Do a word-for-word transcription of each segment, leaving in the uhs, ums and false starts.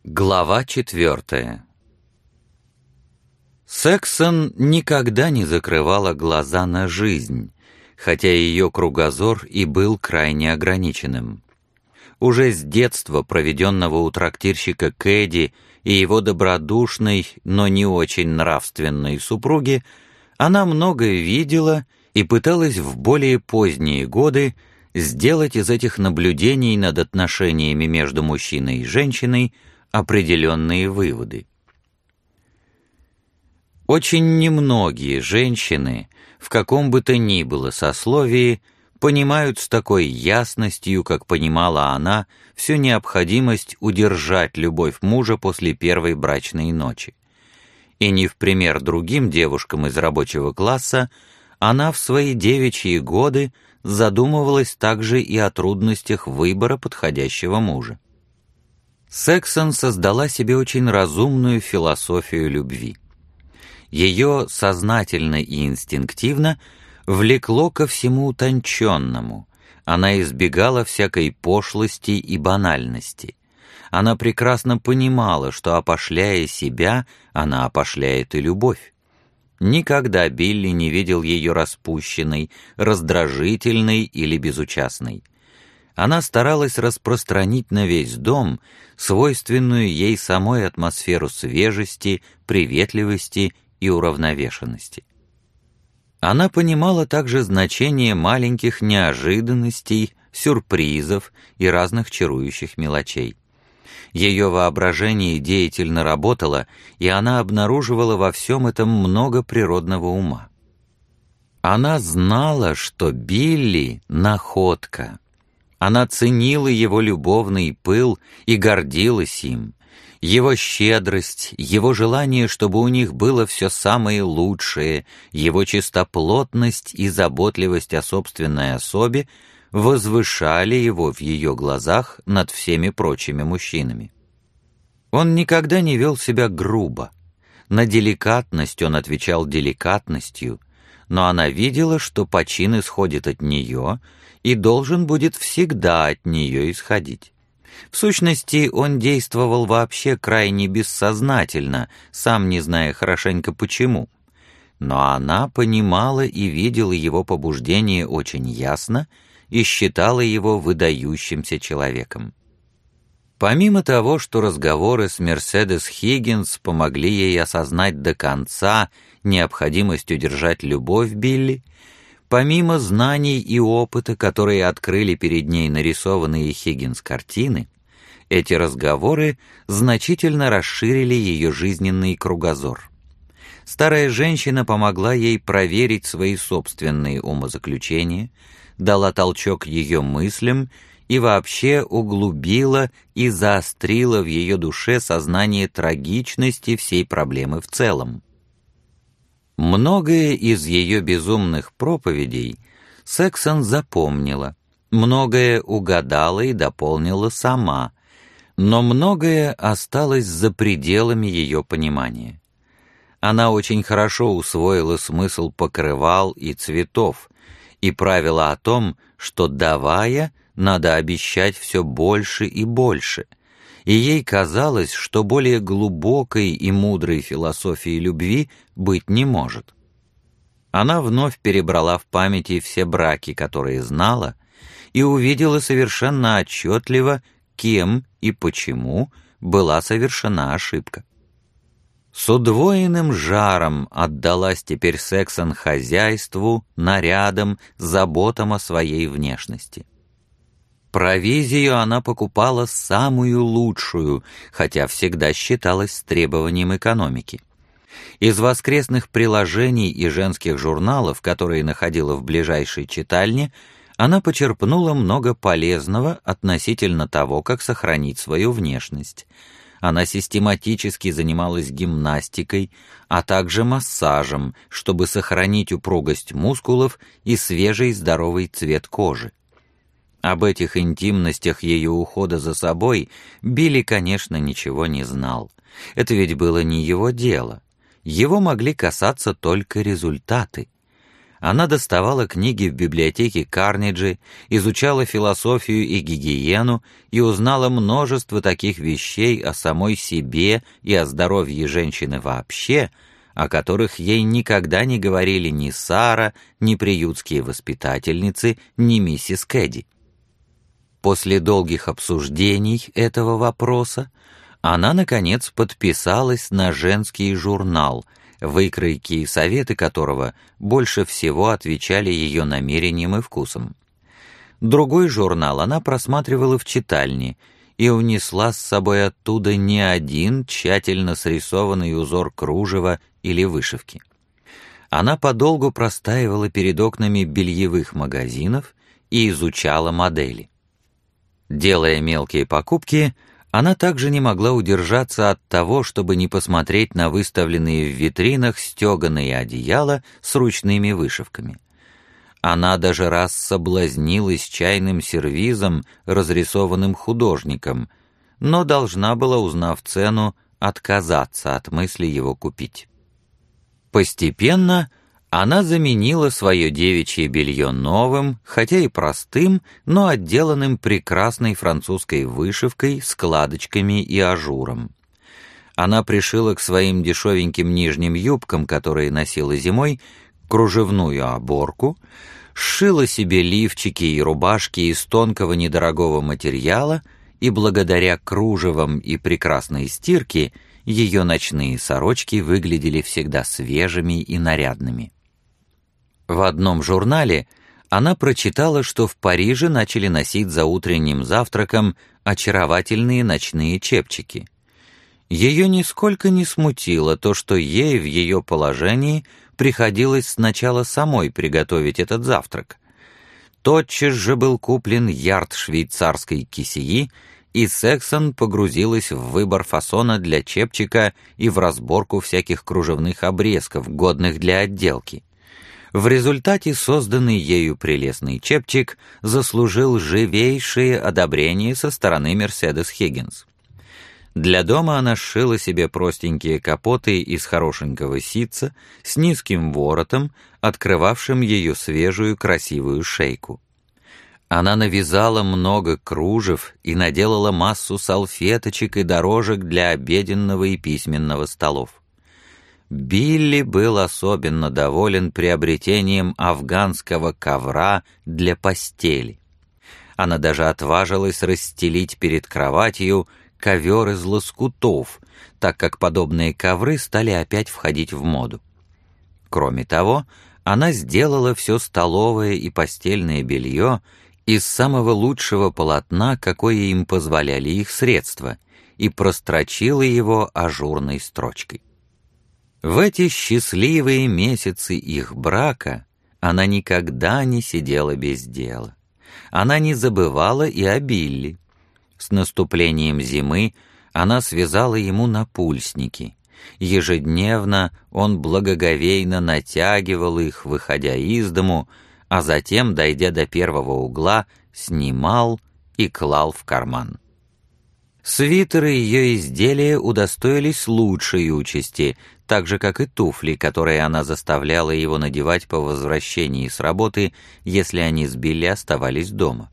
Глава четвертая. Сексон никогда не закрывала глаза на жизнь, хотя ее кругозор и был крайне ограниченным. Уже с детства, проведенного у трактирщика Кэдди и его добродушной, но не очень нравственной супруги, она многое видела и пыталась в более поздние годы сделать из этих наблюдений над отношениями между мужчиной и женщиной определенные выводы. Очень немногие женщины, в каком бы то ни было сословии, понимают с такой ясностью, как понимала она, всю необходимость удержать любовь мужа после первой брачной ночи. И не в пример другим девушкам из рабочего класса, она в свои девичьи годы задумывалась также и о трудностях выбора подходящего мужа. Сексон создала себе очень разумную философию любви. Ее сознательно и инстинктивно влекло ко всему утонченному, она избегала всякой пошлости и банальности. Она прекрасно понимала, что, опошляя себя, она опошляет и любовь. Никогда Билли не видел ее распущенной, раздражительной или безучастной. Она старалась распространить на весь дом свойственную ей самой атмосферу свежести, приветливости и уравновешенности. Она понимала также значение маленьких неожиданностей, сюрпризов и разных чарующих мелочей. Ее воображение деятельно работало, и она обнаруживала во всем этом много природного ума. Она знала, что Билли — находка. Она ценила его любовный пыл и гордилась им, его щедрость, его желание, чтобы у них было все самое лучшее, его чистоплотность и заботливость о собственной особе возвышали его в ее глазах над всеми прочими мужчинами. Он никогда не вел себя грубо. На деликатность он отвечал деликатностью, но она видела, что почин исходит от нее и должен будет всегда от нее исходить. В сущности, он действовал вообще крайне бессознательно, сам не зная хорошенько почему. Но она понимала и видела его побуждение очень ясно и считала его выдающимся человеком. Помимо того, что разговоры с Мерседес Хиггинс помогли ей осознать до конца необходимость удержать любовь Билли, помимо знаний и опыта, которые открыли перед ней нарисованные Хиггинс картины, эти разговоры значительно расширили ее жизненный кругозор. Старая женщина помогла ей проверить свои собственные умозаключения, дала толчок ее мыслям и вообще углубила и заострила в ее душе сознание трагичности всей проблемы в целом. Многое из ее безумных проповедей Сексон запомнила, многое угадала и дополнила сама, но многое осталось за пределами ее понимания. Она очень хорошо усвоила смысл покрывал и цветов и правило о том, что, давая, надо обещать все больше и больше, и ей казалось, что более глубокой и мудрой философии любви быть не может. Она вновь перебрала в памяти все браки, которые знала, и увидела совершенно отчетливо, кем и почему была совершена ошибка. С удвоенным жаром отдалась теперь Сексон хозяйству, нарядам, заботам о своей внешности. Провизию она покупала самую лучшую, хотя всегда считалась с требованием экономики. Из воскресных приложений и женских журналов, которые находила в ближайшей читальне, она почерпнула много полезного относительно того, как сохранить свою внешность. Она систематически занималась гимнастикой, а также массажем, чтобы сохранить упругость мускулов и свежий здоровый цвет кожи. Об этих интимностях ее ухода за собой Билли, конечно, ничего не знал. Это ведь было не его дело. Его могли касаться только результаты. Она доставала книги в библиотеке Карнеджи, изучала философию и гигиену и узнала множество таких вещей о самой себе и о здоровье женщины вообще, о которых ей никогда не говорили ни Сара, ни приютские воспитательницы, ни миссис Кэдди. После долгих обсуждений этого вопроса она, наконец, подписалась на женский журнал, выкройки и советы которого больше всего отвечали ее намерениям и вкусам. Другой журнал она просматривала в читальне и унесла с собой оттуда не один тщательно срисованный узор кружева или вышивки. Она подолгу простаивала перед окнами бельевых магазинов и изучала модели. Делая мелкие покупки, она также не могла удержаться от того, чтобы не посмотреть на выставленные в витринах стеганые одеяла с ручными вышивками. Она даже раз соблазнилась чайным сервизом, разрисованным художником, но должна была, узнав цену, отказаться от мысли его купить. Постепенно она заменила свое девичье белье новым, хотя и простым, но отделанным прекрасной французской вышивкой, складочками и ажуром. Она пришила к своим дешевеньким нижним юбкам, которые носила зимой, кружевную оборку, сшила себе лифчики и рубашки из тонкого недорогого материала, и благодаря кружевам и прекрасной стирке ее ночные сорочки выглядели всегда свежими и нарядными. В одном журнале она прочитала, что в Париже начали носить за утренним завтраком очаровательные ночные чепчики. Ее нисколько не смутило то, что ей в ее положении приходилось сначала самой приготовить этот завтрак. Тотчас же был куплен ярд швейцарской кисеи, и Сексон погрузилась в выбор фасона для чепчика и в разборку всяких кружевных обрезков, годных для отделки. В результате созданный ею прелестный чепчик заслужил живейшее одобрение со стороны Мерседес Хиггинс. Для дома она сшила себе простенькие капоты из хорошенького ситца с низким воротом, открывавшим ее свежую красивую шейку. Она навязала много кружев и наделала массу салфеточек и дорожек для обеденного и письменного столов. Билли был особенно доволен приобретением афганского ковра для постели. Она даже отважилась расстелить перед кроватью ковер из лоскутов, так как подобные ковры стали опять входить в моду. Кроме того, она сделала все столовое и постельное белье из самого лучшего полотна, какое им позволяли их средства, и прострочила его ажурной строчкой. В эти счастливые месяцы их брака она никогда не сидела без дела. Она не забывала и о Билли. С наступлением зимы она связала ему напульсники. Ежедневно он благоговейно натягивал их, выходя из дому, а затем, дойдя до первого угла, снимал и клал в карман. Свитеры ее изделия удостоились лучшей участи, так же, как и туфли, которые она заставляла его надевать по возвращении с работы, если они с Билли оставались дома.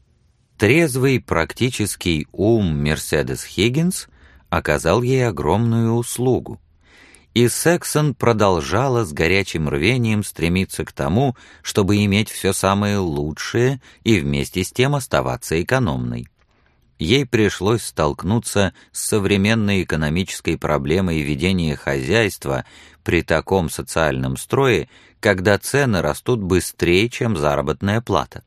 Трезвый практический ум Мерседес Хиггинс оказал ей огромную услугу, и Сексон продолжала с горячим рвением стремиться к тому, чтобы иметь все самое лучшее и вместе с тем оставаться экономной. Ей пришлось столкнуться с современной экономической проблемой ведения хозяйства при таком социальном строе, когда цены растут быстрее, чем заработная плата.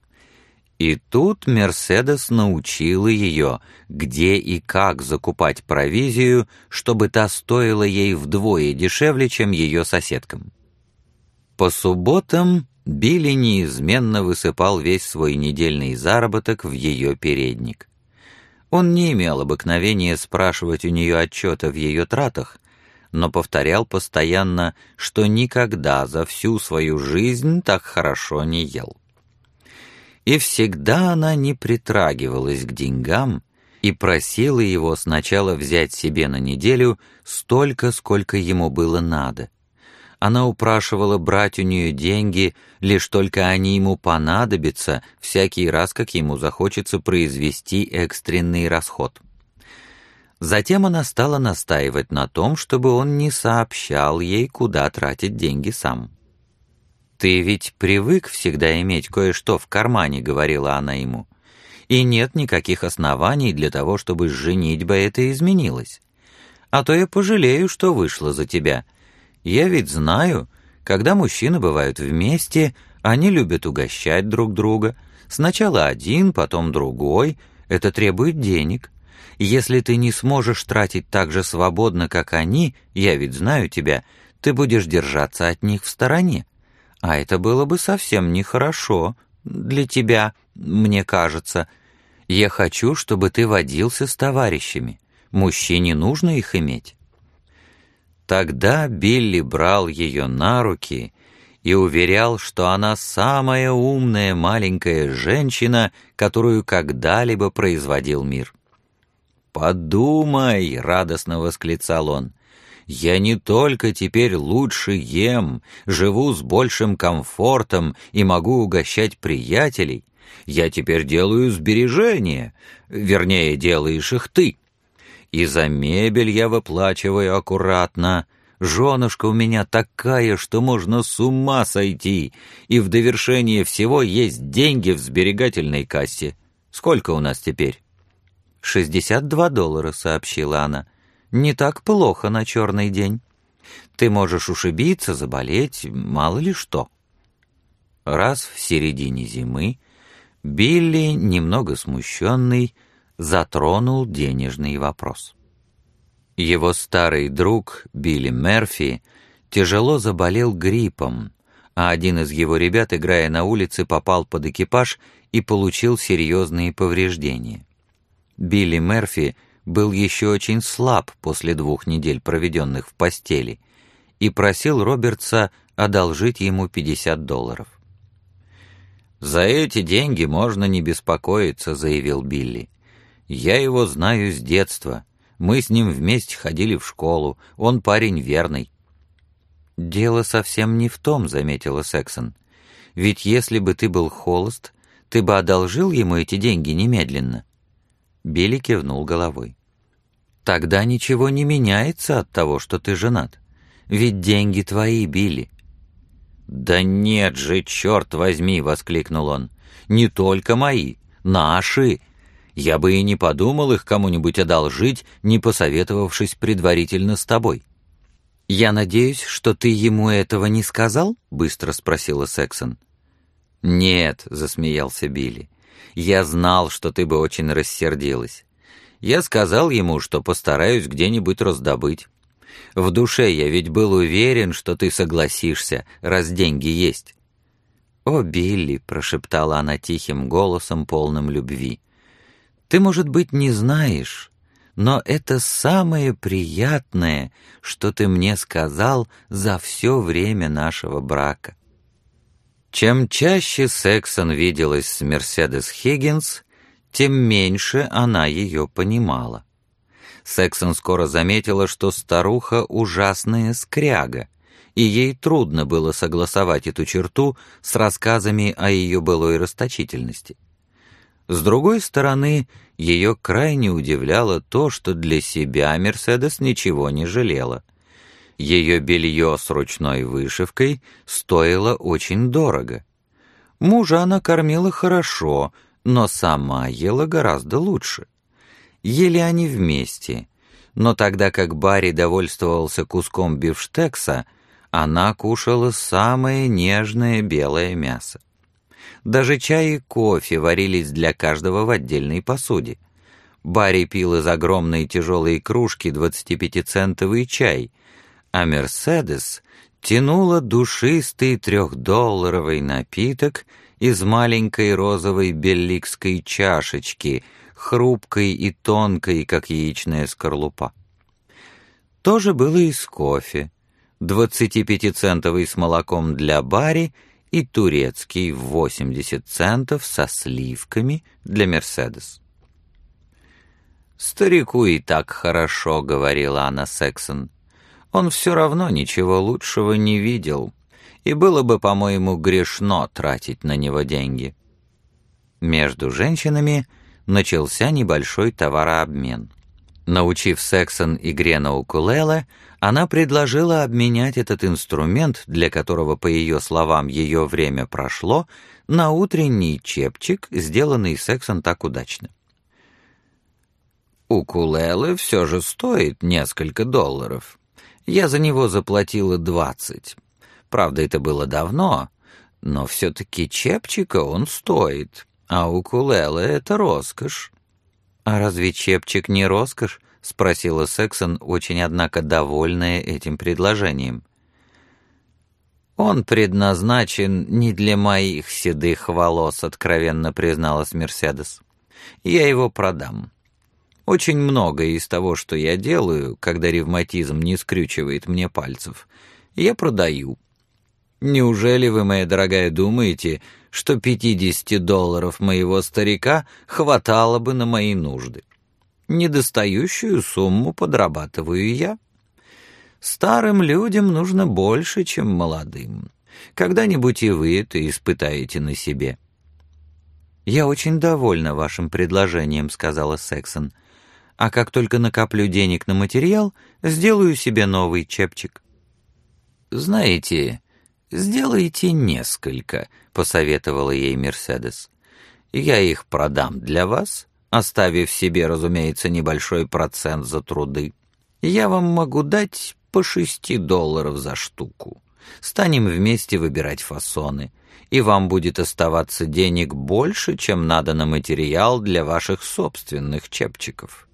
И тут Мерседес научила ее, где и как закупать провизию, чтобы та стоила ей вдвое дешевле, чем ее соседкам. По субботам Билли неизменно высыпал весь свой недельный заработок в ее передник. Он не имел обыкновения спрашивать у нее отчета в ее тратах, но повторял постоянно, что никогда за всю свою жизнь так хорошо не ел. И всегда она не притрагивалась к деньгам и просила его сначала взять себе на неделю столько, сколько ему было надо, Она упрашивала брать у нее деньги, лишь только они ему понадобятся всякий раз, как ему захочется произвести экстренный расход. Затем она стала настаивать на том, чтобы он не сообщал ей, куда тратить деньги сам. «Ты ведь привык всегда иметь кое-что в кармане», — говорила она ему, «и нет никаких оснований для того, чтобы женитьба это изменилась. А то я пожалею, что вышла за тебя. Я ведь знаю, когда мужчины бывают вместе, они любят угощать друг друга. Сначала один, потом другой. Это требует денег. Если ты не сможешь тратить так же свободно, как они, я ведь знаю тебя, ты будешь держаться от них в стороне. А это было бы совсем нехорошо для тебя, мне кажется. Я хочу, чтобы ты водился с товарищами. Мужчине нужно их иметь». Тогда Билли брал ее на руки и уверял, что она самая умная маленькая женщина, которую когда-либо производил мир. «Подумай», — радостно восклицал он, — «я не только теперь лучше ем, живу с большим комфортом и могу угощать приятелей, я теперь делаю сбережения, вернее, делаешь их ты. И за мебель я выплачиваю аккуратно. Женушка у меня такая, что можно с ума сойти. И в довершение всего есть деньги в сберегательной кассе. Сколько у нас теперь?» «Шестьдесят два доллара», — сообщила она. «Не так плохо на черный день. Ты можешь ушибиться, заболеть, мало ли что». Раз в середине зимы Билли, немного смущенный, затронул денежный вопрос. Его старый друг Билли Мерфи тяжело заболел гриппом, а один из его ребят, играя на улице, попал под экипаж и получил серьезные повреждения. Билли Мерфи был еще очень слаб после двух недель, проведенных в постели, и просил Робертса одолжить ему пятьдесят долларов. «За эти деньги можно не беспокоиться», — заявил Билли. «Я его знаю с детства. Мы с ним вместе ходили в школу. Он парень верный». «Дело совсем не в том», — заметила Сексон. «Ведь если бы ты был холост, ты бы одолжил ему эти деньги немедленно». Билли кивнул головой. «Тогда ничего не меняется от того, что ты женат. Ведь деньги твои, Билли». «Да нет же, черт возьми!» — воскликнул он. «Не только мои, наши. Я бы и не подумал их кому-нибудь одолжить, не посоветовавшись предварительно с тобой». «Я надеюсь, что ты ему этого не сказал?» — быстро спросила Сексон. «Нет», — засмеялся Билли. «Я знал, что ты бы очень рассердилась. Я сказал ему, что постараюсь где-нибудь раздобыть. В душе я ведь был уверен, что ты согласишься, раз деньги есть». «О, Билли», — прошептала она тихим голосом, полным любви, — «ты, может быть, не знаешь, но это самое приятное, что ты мне сказал за все время нашего брака». Чем чаще Сексон виделась с Мерседес Хиггинс, тем меньше она ее понимала. Сексон скоро заметила, что старуха ужасная скряга, и ей трудно было согласовать эту черту с рассказами о ее былой расточительности. С другой стороны, ее крайне удивляло то, что для себя Мерседес ничего не жалела. Ее белье с ручной вышивкой стоило очень дорого. Мужа она кормила хорошо, но сама ела гораздо лучше. Ели они вместе, но тогда как Барри довольствовался куском бифштекса, она кушала самое нежное белое мясо. Даже чай и кофе варились для каждого в отдельной посуде. Барри пил из огромной тяжелой кружки двадцатипятицентовый чай, а Мерседес тянула душистый трехдолларовый напиток из маленькой розовой белликской чашечки, хрупкой и тонкой, как яичная скорлупа. То же было и с кофе. Двадцатипятицентовый с молоком для Барри и турецкий в восемьдесят центов со сливками для Мерседес. «Старику и так хорошо», — говорила она Сексон. Он все равно ничего лучшего не видел, и было бы, по-моему, грешно тратить на него деньги. Между женщинами начался небольшой товарообмен. Научив Сексон игре на укулеле, она предложила обменять этот инструмент, для которого, по ее словам, ее время прошло, на утренний чепчик, сделанный Сексон так удачно. «Укулеле все же стоит несколько долларов. Я за него заплатила двадцать. Правда, это было давно, но все-таки чепчика он стоит, а укулеле — это роскошь». «А разве чепчик не роскошь?» — спросила Сексон, очень, однако, довольная этим предложением. «Он предназначен не для моих седых волос», — откровенно призналась Мерседес. «Я его продам. Очень многое из того, что я делаю, когда ревматизм не скрючивает мне пальцев, я продаю. Неужели вы, моя дорогая, думаете, что пятьдесят долларов моего старика хватало бы на мои нужды? Недостающую сумму подрабатываю я. Старым людям нужно больше, чем молодым. Когда-нибудь и вы это испытаете на себе». «Я очень довольна вашим предложением», — сказала Сексон. «А как только накоплю денег на материал, сделаю себе новый чепчик». «Знаете, сделайте несколько», — посоветовала ей Мерседес. «Я их продам для вас, оставив себе, разумеется, небольшой процент за труды. Я вам могу дать по шести долларов за штуку. Станем вместе выбирать фасоны, и вам будет оставаться денег больше, чем надо на материал для ваших собственных чепчиков».